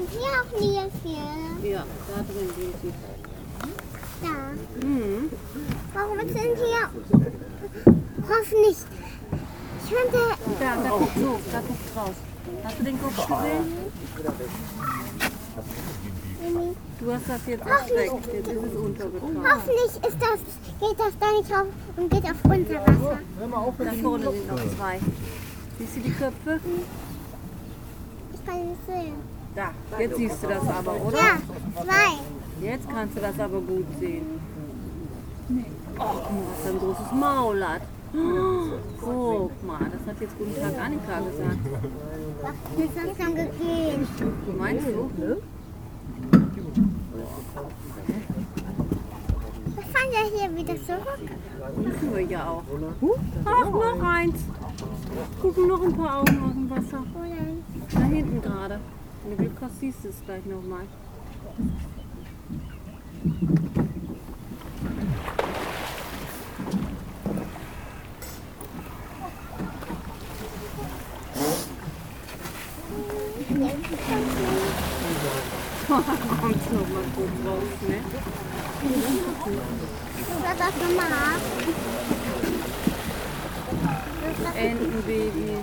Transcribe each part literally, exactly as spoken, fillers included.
sind hier auch Nilpferde. Ja, da drin sind sie. Da. Mhm. Warum sind hier? Hoffentlich. Ich finde. Da, da guckt so, da guckt raus. Hast du den Kopf gesehen? Du hast das jetzt erschreckt, jetzt ist es untergetaucht. Hoffentlich ist das, geht das da nicht auf und geht auf unser Wasser. Da vorne sind noch zwei. Siehst du die Köpfe? Ich kann nicht sehen. Da, jetzt siehst du das aber, oder? Ja, zwei. Jetzt kannst du das aber gut sehen. Oh, guck mal, was für ein großes Maul hat. Oh, guck mal, das hat jetzt Guten Tag Annika gesagt. Jetzt ist das schon gegeben. Meinst du? Was fand er hier wieder zurück? Müssen wir ja auch. Ach, noch eins. Gucken noch ein paar Augen aus dem Wasser. Da hinten gerade. Wenn du Glück hast, siehst du es gleich nochmal. Kommt's noch mal kurz raus, ne? Das war das nochmal. Entenbaby.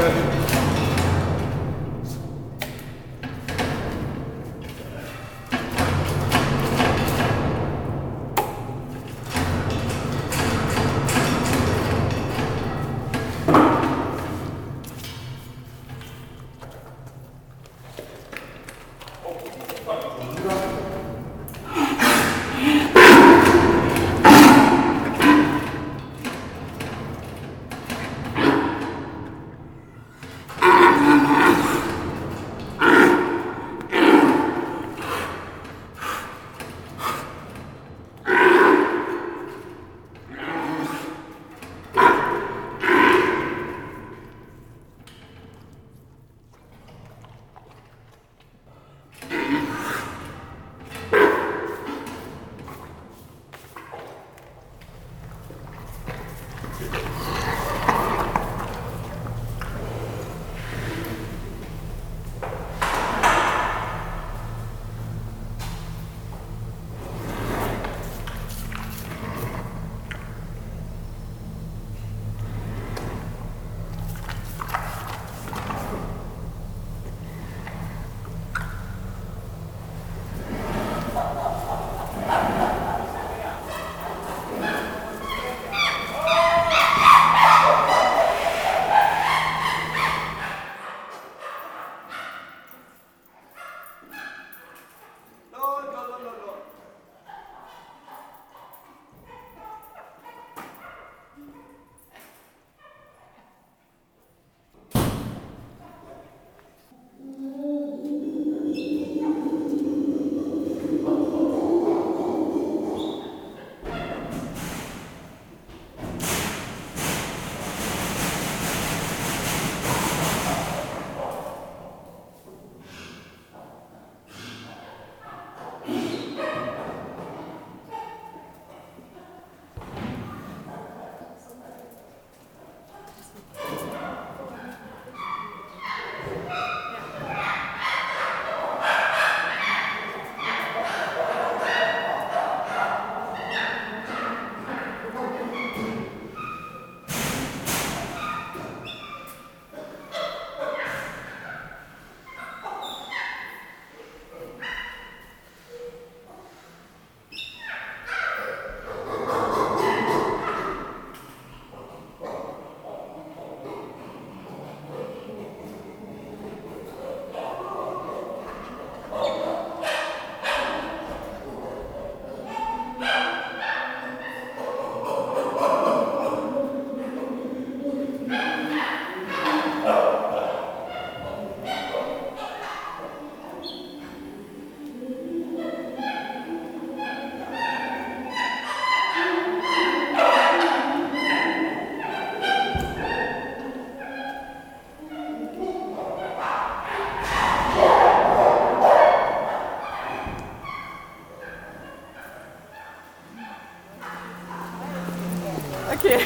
Okay.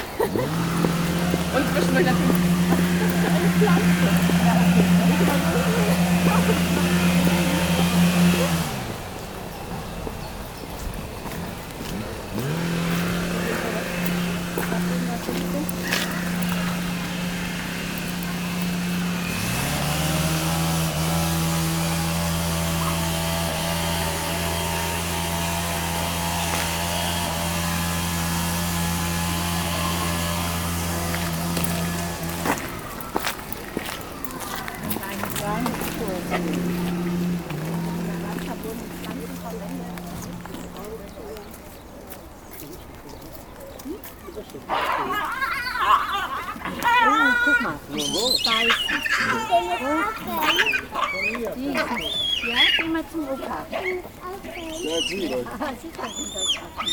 Und zwischendurch natürlich eine Pflanze. Guck mal. Ja, geh mal zum Opa. Ja, sie, Leute. Ah, sie kann das machen.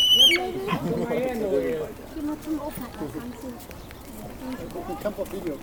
Geh mal zum Opa, da kannst du. Ein Kampf auf Video.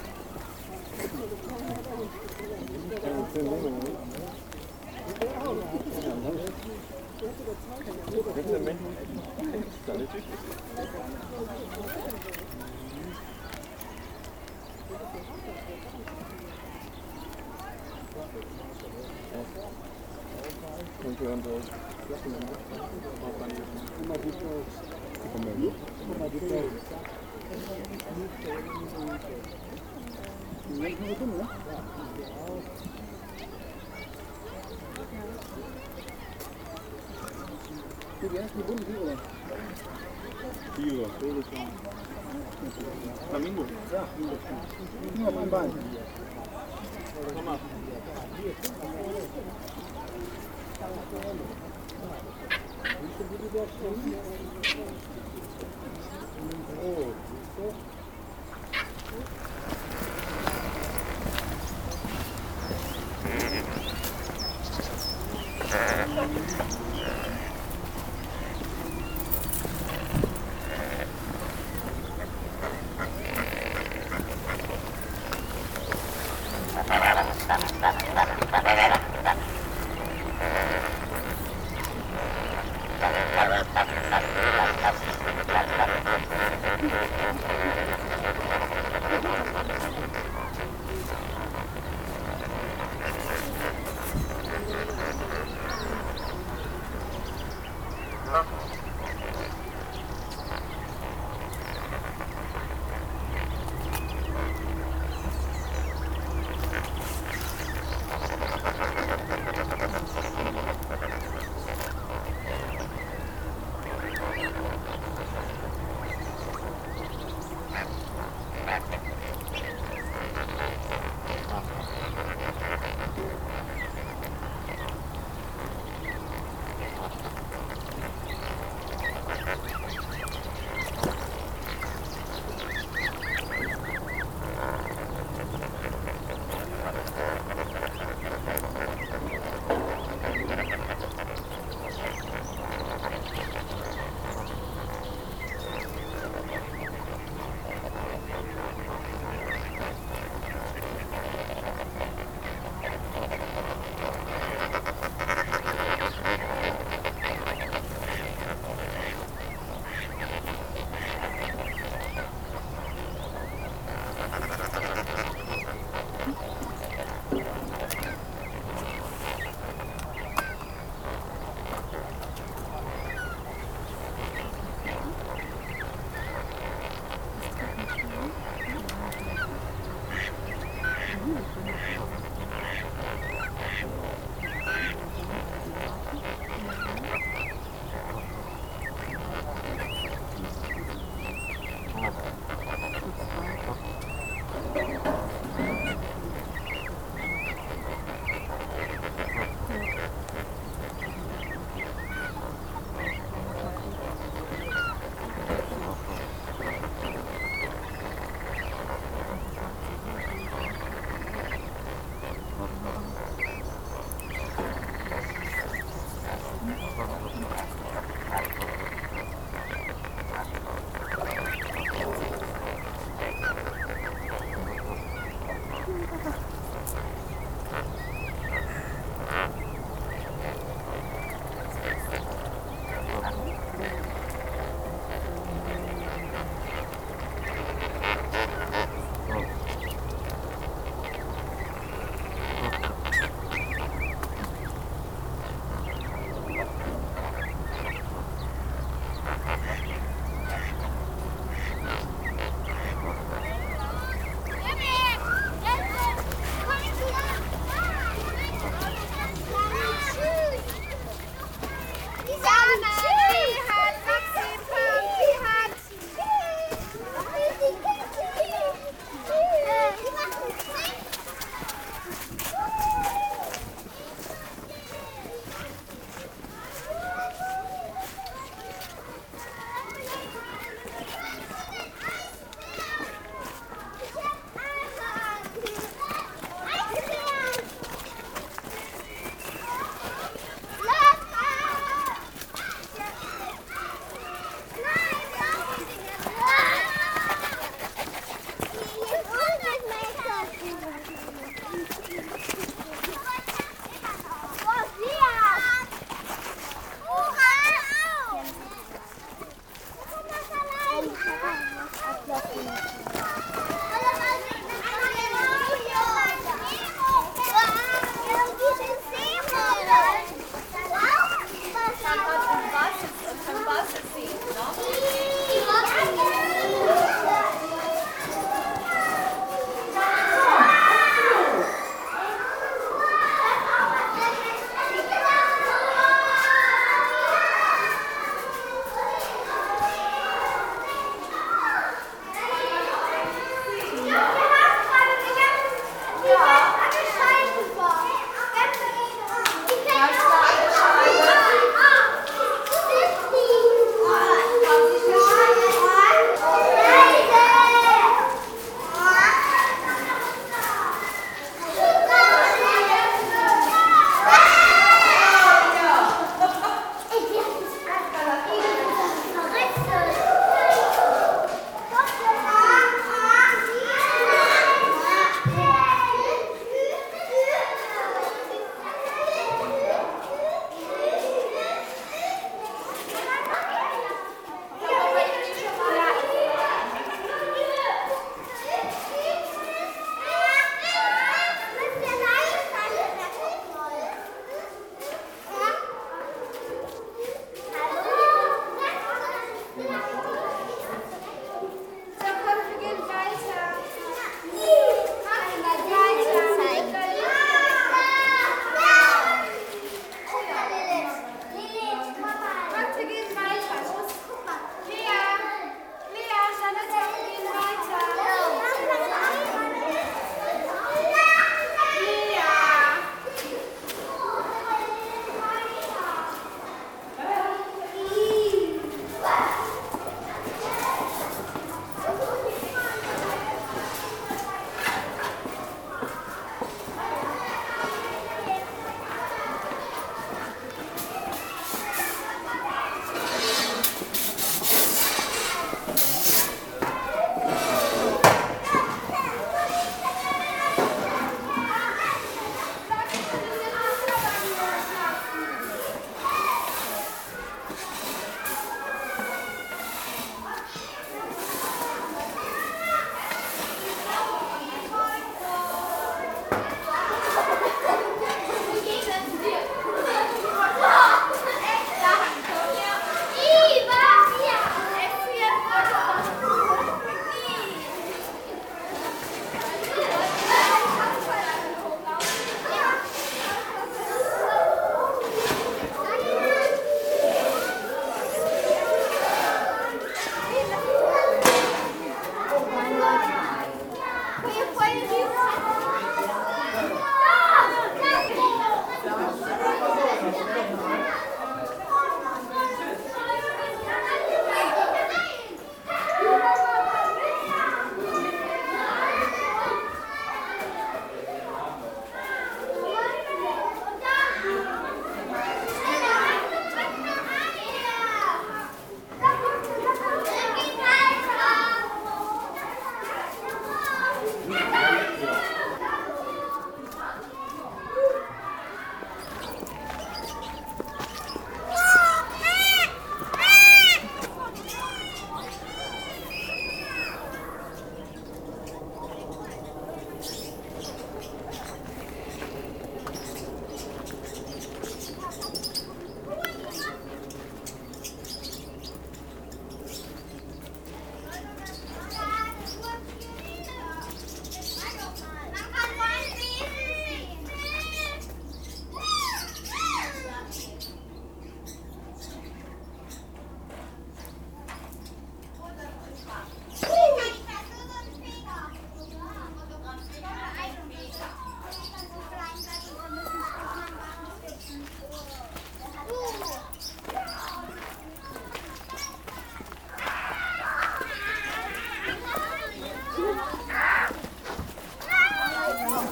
Moment nur dumm, ne? Wie heißt die bunte Tiere? Tiere, Flamingo. Ja, nur auf einem Bein. Komm mal. Oh.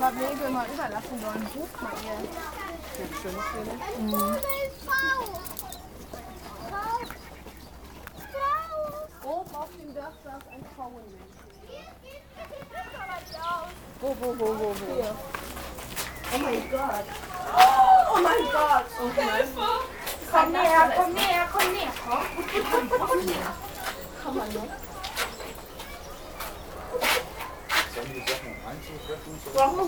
aber Wege mal überlassen sollen. Sucht mal ihr. Jetzt schön, Felix. Mhm. Oben auf dem Dach saß ein Pfauenmensch. Wo, wo, wo, wo, wo? Oh mein Gott. Oh mein Gott. Oh Hilfe. Komm näher, komm näher, komm näher. Komm näher. Komm mal näher. Sollen die Sachen einzutreffen? Warum?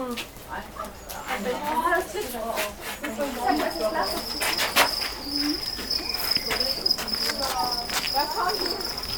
Ja, komm hier.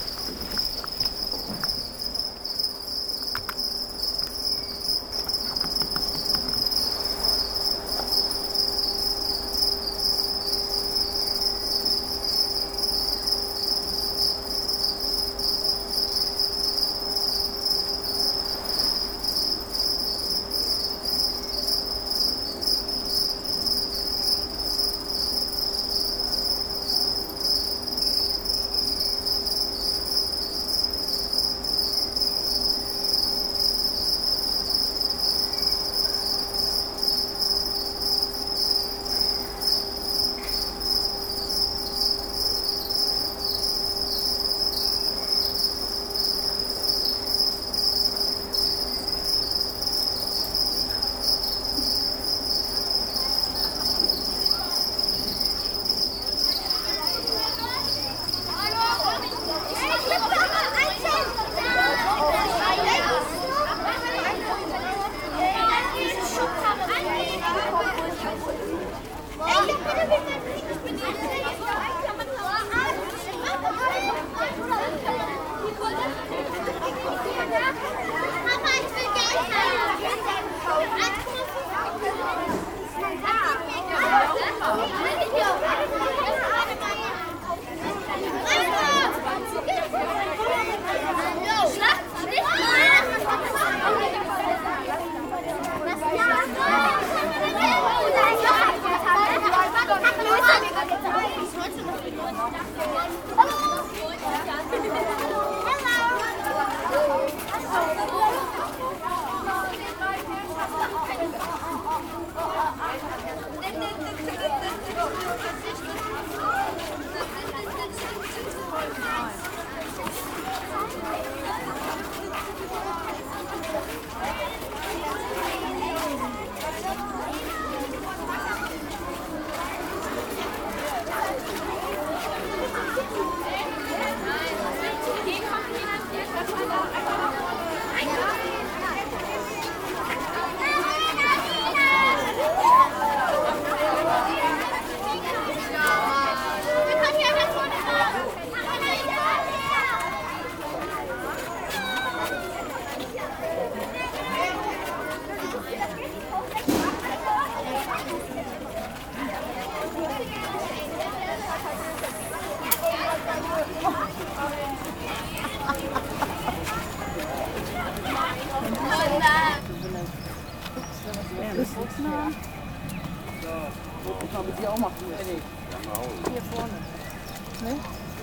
Kann man die auch machen? Nee. Hier vorne. Ne?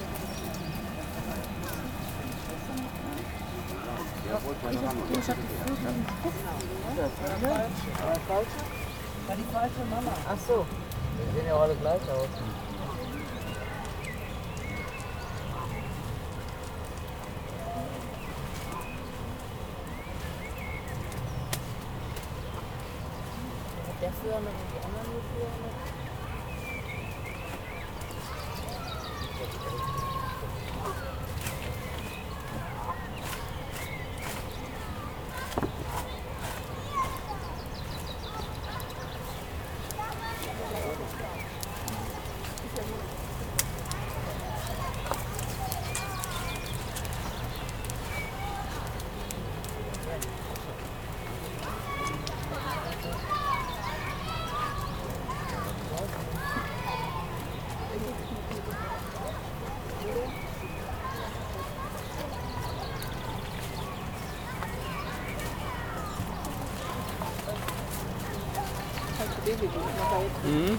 War die falsche Mama? Ach so, die sehen ja alle gleich aus. Der Führer mit und die anderen nur Führer mit. Mhm.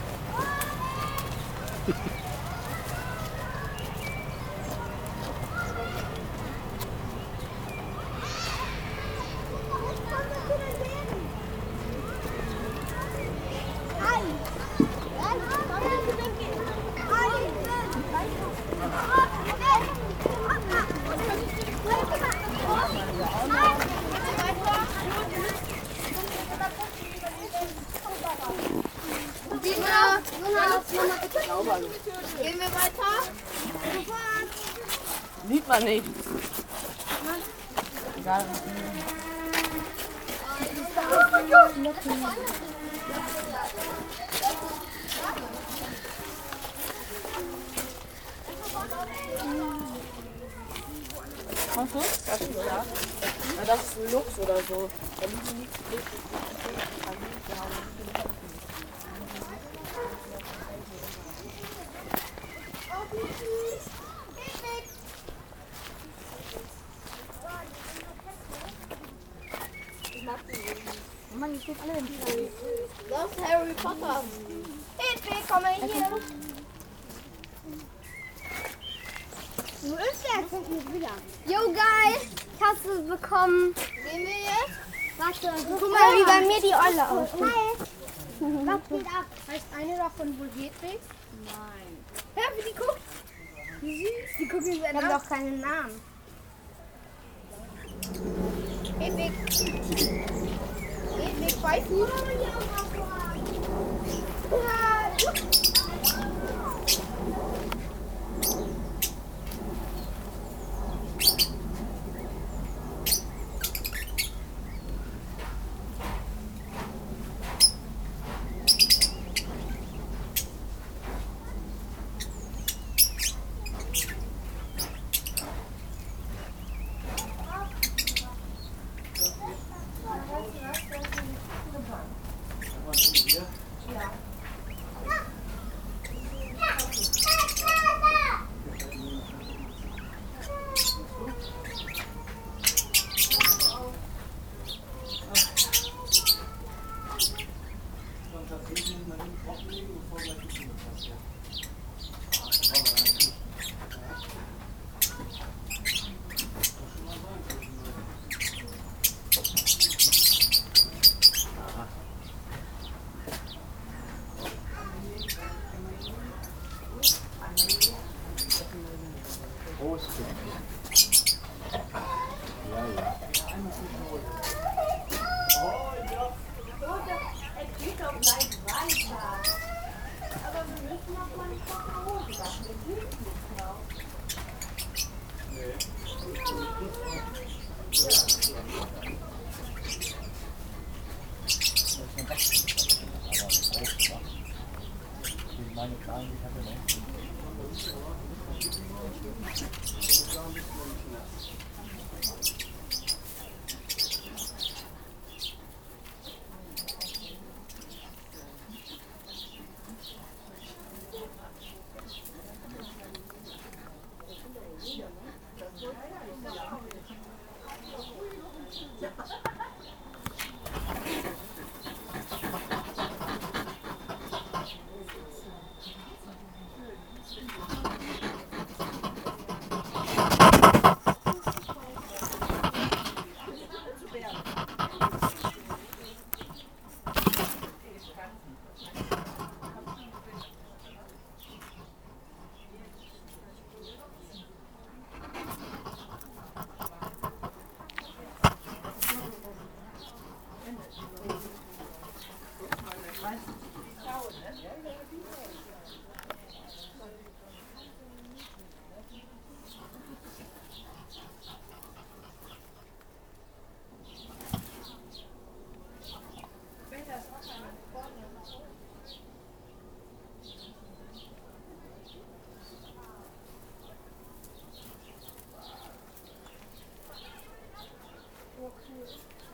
Sauber. Gehen wir weiter? Sofort. Sieht man nicht. Egal. Kommst du? Das ist ja. Ja, das ist Lux oder so. Da liegen nichts. Mann, ich steht alle im Spiel. Das ist Harry Potter. Hedwig, komm mal hier. Wo ist der? Kommt nicht wieder. Jo, geil. Ich hab's es bekommen. Sehen wir jetzt? Warte, Guck mal, wie bei mir die Olle aussieht. Hi. Was geht ab? Heißt eine davon wohl Hedwig? Nein. Hör, wie die guckt. Wie süß. Die gucken sich Ich an. hab doch keinen Namen. Hedwig. Hedwig, weißt du? Ja. Meine Kleinen, ich hatte noch.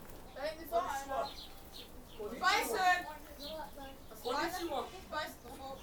Beißen! Was beißen? Beißen.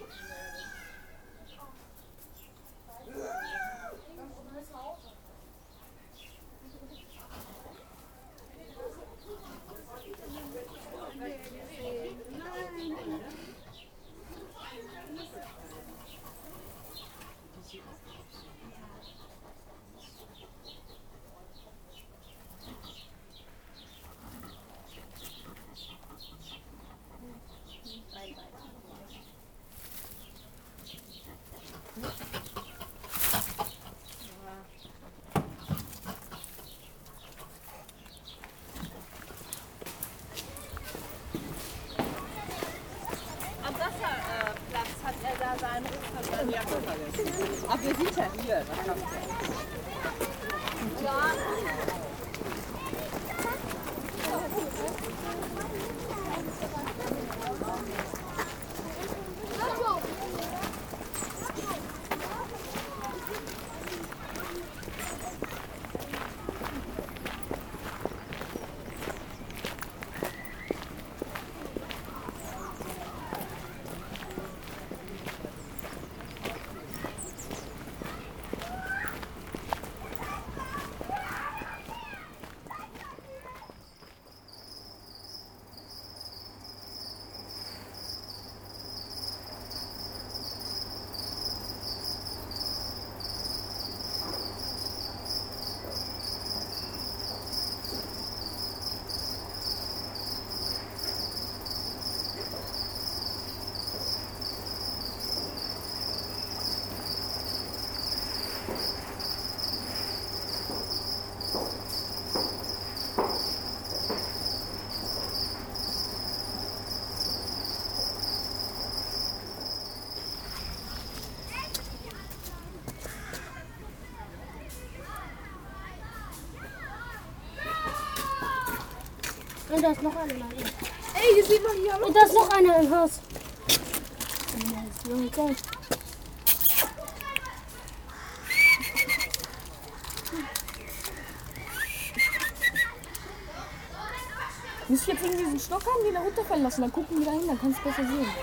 anruft, hat er die Jacke vergessen. Ach, wir sind ja hier. Das klappt ja. Und da ist noch eine Leute. Ey, hier sieht man hier. Und da ist noch einer im Haus. Muss ich jetzt irgendwie diesen Stock haben, den da runterfallen lassen? Dann gucken wir da hin, dann kannst du besser sehen.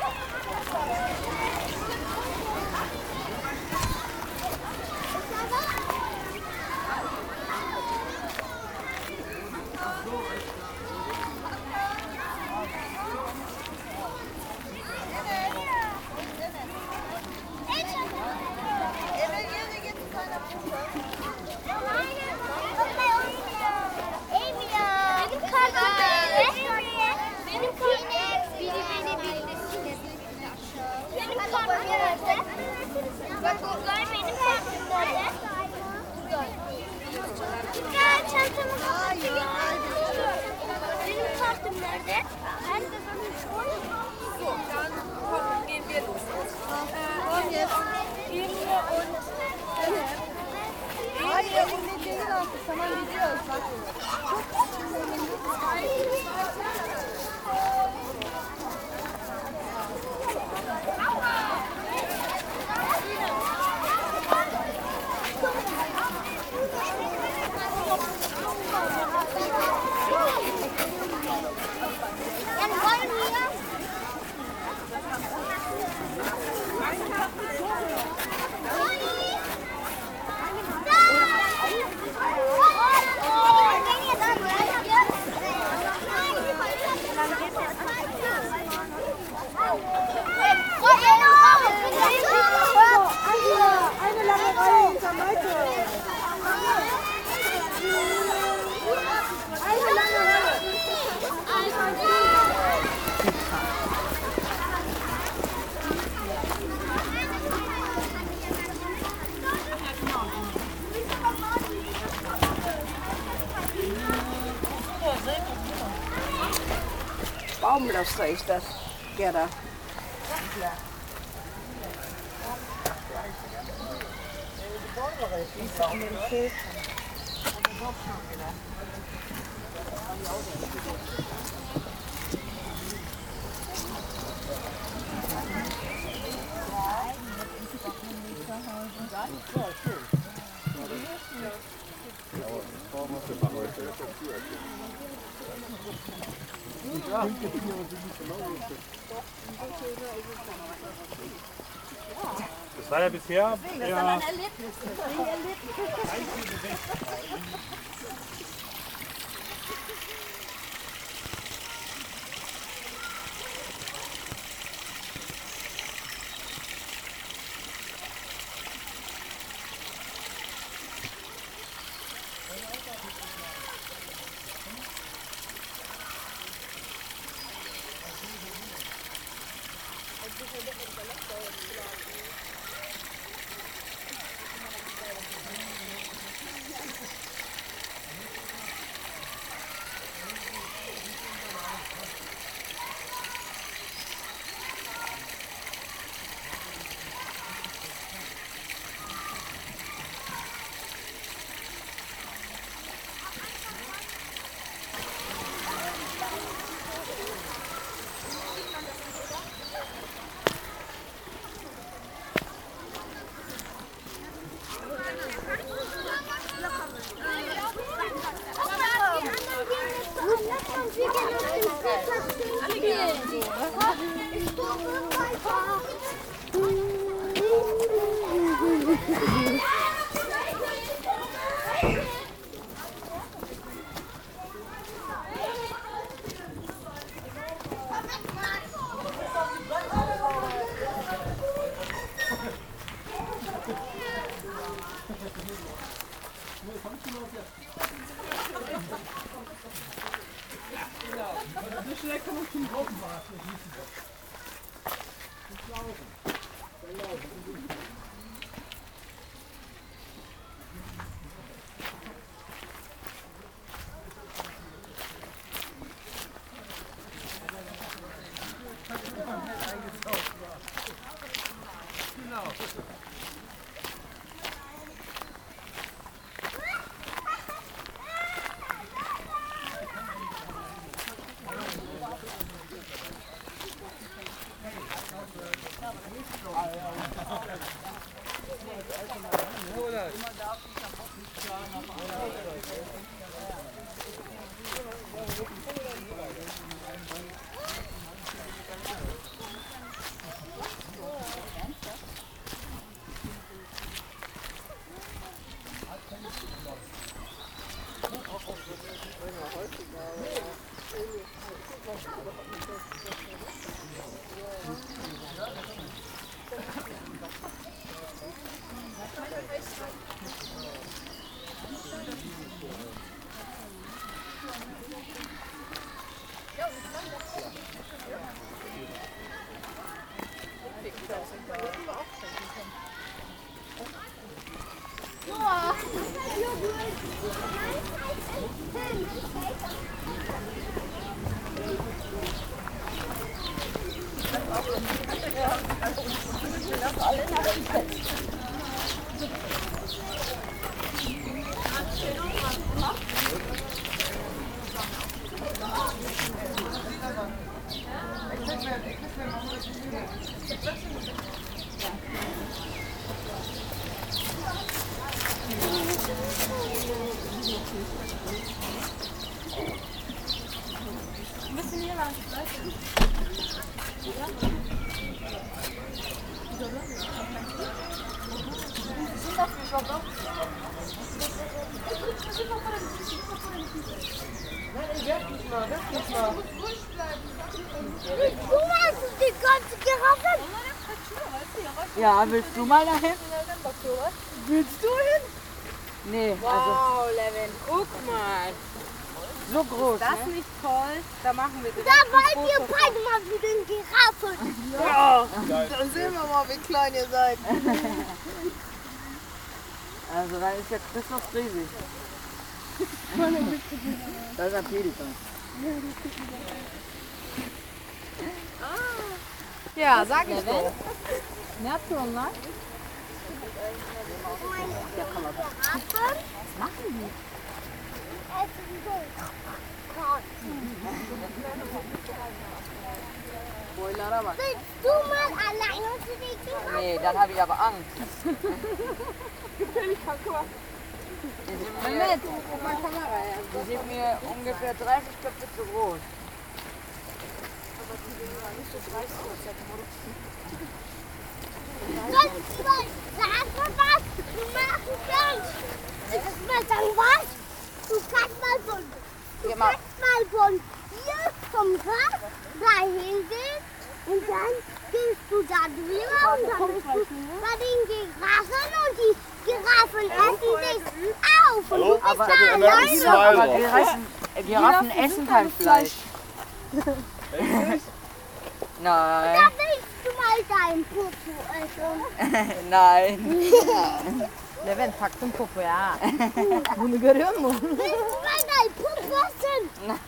Baumlaster ist das, Gerda. Das war ja bisher ja, Die ganze Giraffe. Ja, willst du mal dahin? Willst du hin? Nee, also Wow, Levin, guck mal. so groß. Das Ne? ist nicht toll. Da machen wir Da wollt ihr beide mal wie den Giraffen. Ja, dann sehen wir mal, wie klein ihr seid. Also da ist ja Christoph riesig. Das ist ein Pelikan. Ja, sag ich doch. Nervtören, ne? Giraffen? Was machen die? Essen so. Spoiler aber. Willst du mal alleine zu den Giraffen? Nee, dann habe ich aber Angst. Die sind mir, die sind mir ungefähr dreißig Köpfe zu groß. Sonst mal sagen was du machen kannst. Erst mal sagen was? Du kannst mal von, du Geh mal. kannst mal von hier vom Grab dahin gehen und dann gehst du da drüber und dann bist du bei den Giraffen und die Giraffen essen dich auf und du bist Aber, da aber, alleine. aber Giraffen, Giraffen essen kein Fleisch. Nein, Da willst du mal dein Popo essen. nein. Levin, pack den Popo, ja. Bunu görüyor musun? Willst du mal dein Popo essen?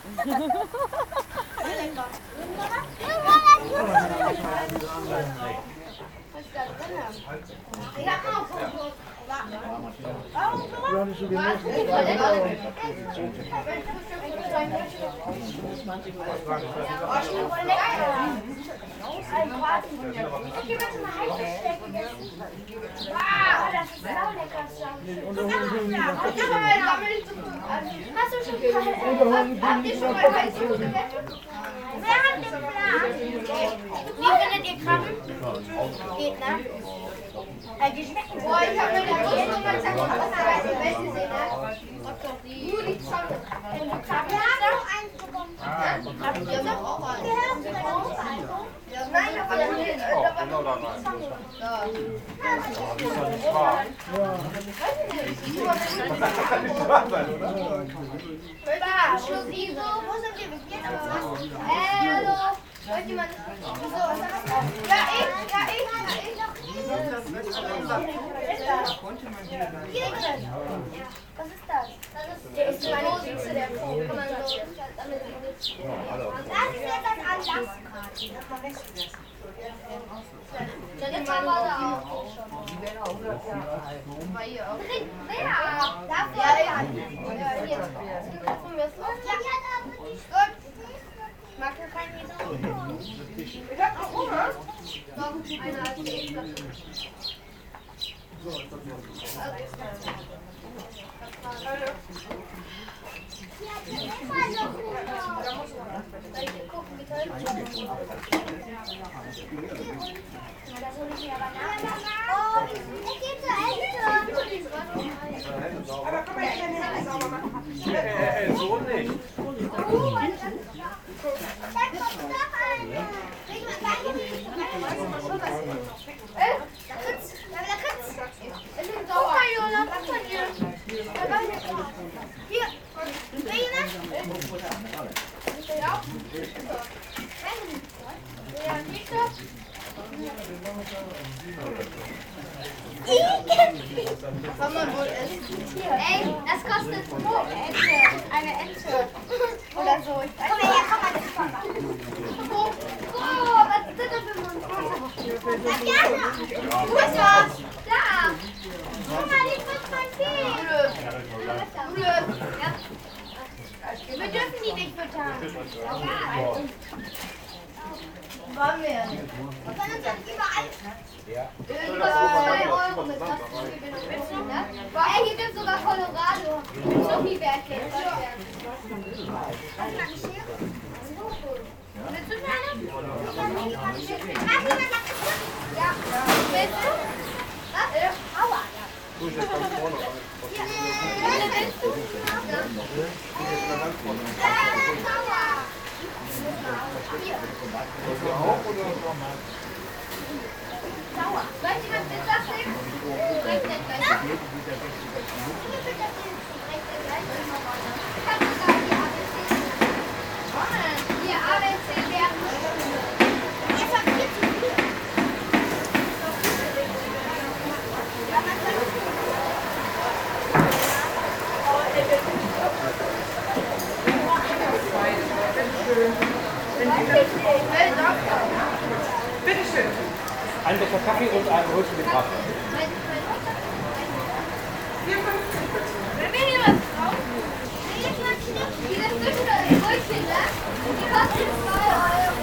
Hast du schon Habt ihr schon mal Eishockey gegessen? Wer hat den Plan? Wie findet ihr Krabben? Geht, ne? Äh, die schmecken. Boah, ich hab mir da jetzt nochmal gesagt, was da die Welt gesehen hat. Nur die Zunge. Wenn du Krabben hast, auch eins bekommen. Krabben, ihr habt auch eins. Gehört zu deiner Haushaltung? Nein, aber dann geht es. Da war nur die Zunge. Da. Das ist doch nicht wahr. Wo sind wir? Wir gehen aber was. Hallo. Wollt jemand? So, was haben wir? Ja, ich, ja, ich, ja, ich. Was ist das? Der ist meine Füße, der Po. Kann man so damit das ist jetzt das Anlass. Jetzt haben wir da auch schon. Bei ihr auch. Wer? Dafür? Ja, ja. Hier. Gucken wir es so. Gut. Mag ja kein Jeder. Ich hab noch Hunger. Noch eine als gucken, wie toll das ist. Oh, ich gehe zur Eltern. Aber komm mal, ich kann die Hände sauber machen. Äh, so nicht. Kann man wohl essen? Ey, das kostet so Ente, eine Ente oder so. Komm her, komm mal, das Papa. Oh, was ist das denn für ein Tatjana, wo ist was? Da. Guck mal, ich muss mein Kind. Blöd. Ja. Wir dürfen die nicht füttern. Wollen wir? Wir können uns dann überall... Ja. zwei Euro mit Rastgewinnung. Ey, hier gibt es sogar Colorado. Schnuffibärchen. Hast du eine Schere? Willst du eine? Ja. Willst du? Was? Aua. Hier. Willst du? Ja. Aua. Hier. Sauer. Weißt du, was ist das denn? Recht nicht gleich. Ich hab sogar hier A B C. Hier A B C werden. Ich hab hier zu viel. Ja, man kann es nicht. Bitte schön. Ein Becher Kaffee und ein Brötchen mit Kaffee. Wenn wir hier was brauchen, diese Fische, Brötchen, ne? Die kosten zwei Euro.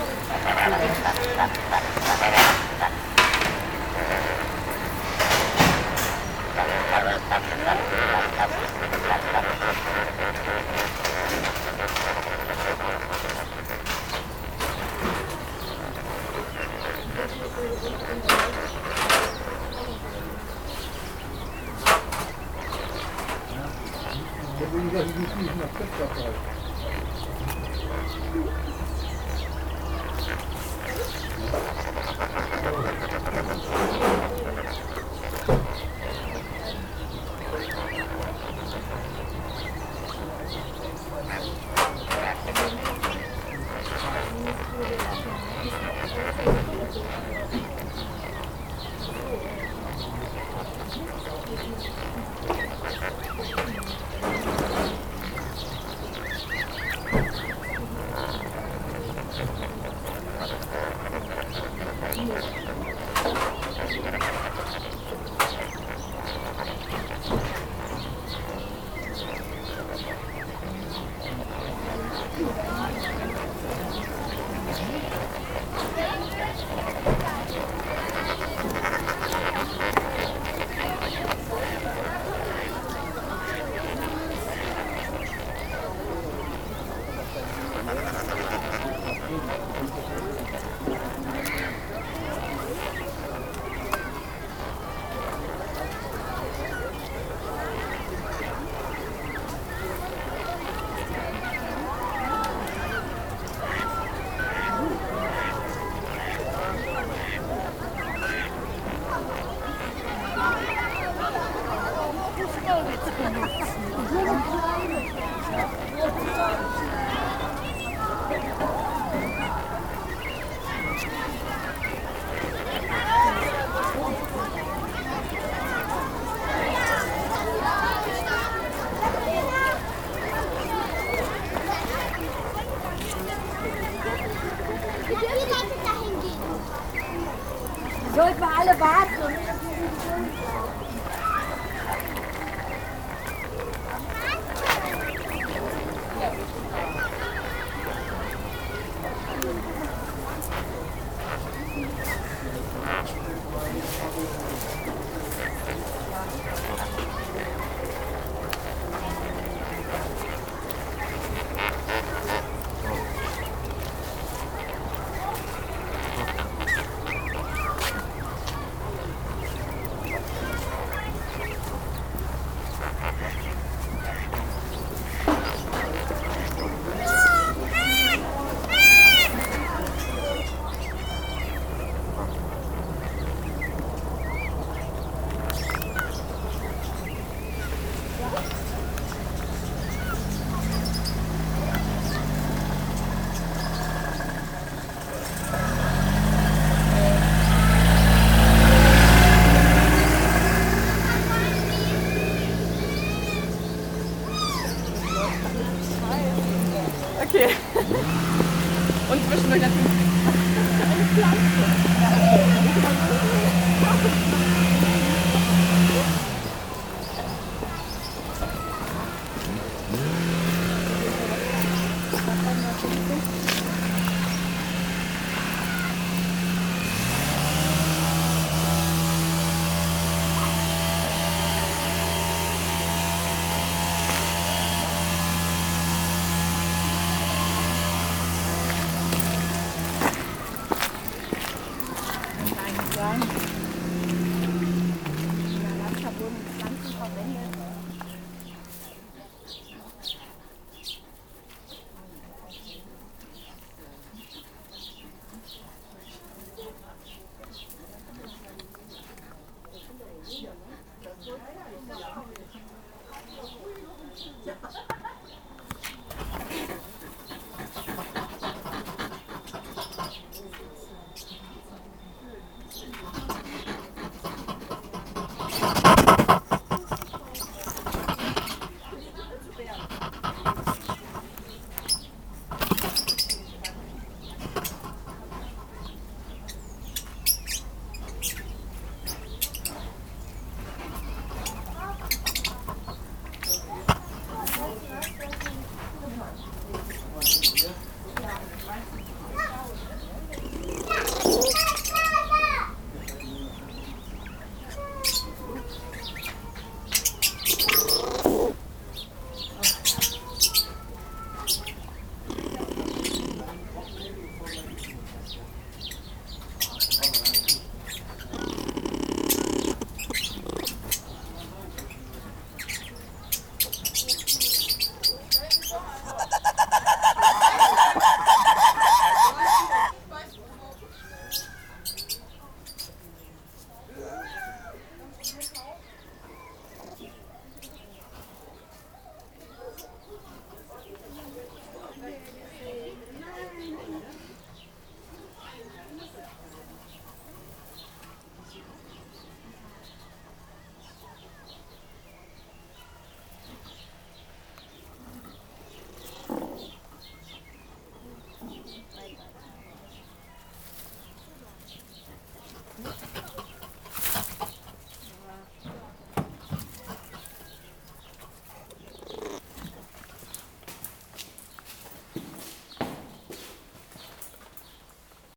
Sollten wir alle warten. Okay. Und zwischendurch natürlich eine Pflanze. Sagen.